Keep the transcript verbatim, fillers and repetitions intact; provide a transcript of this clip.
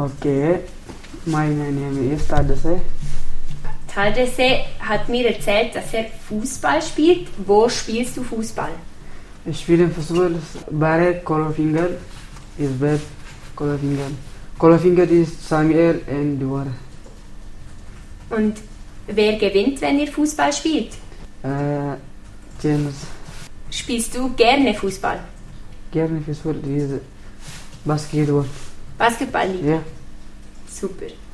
Okay, my name is Tadase. Tadesse hat mir erzählt, dass er Fußball spielt. Wo spielst du Fußball? Ich spiele Fußball bei Kolofinger. Ist bei Kolofinger. Kolofinger ist Samuel und Duar. Und wer gewinnt, wenn ihr Fußball spielt? Äh, James. Spielst du gerne Fußball? Gerne Fußball ist Basketball. Basketball lieber? Ja. Super.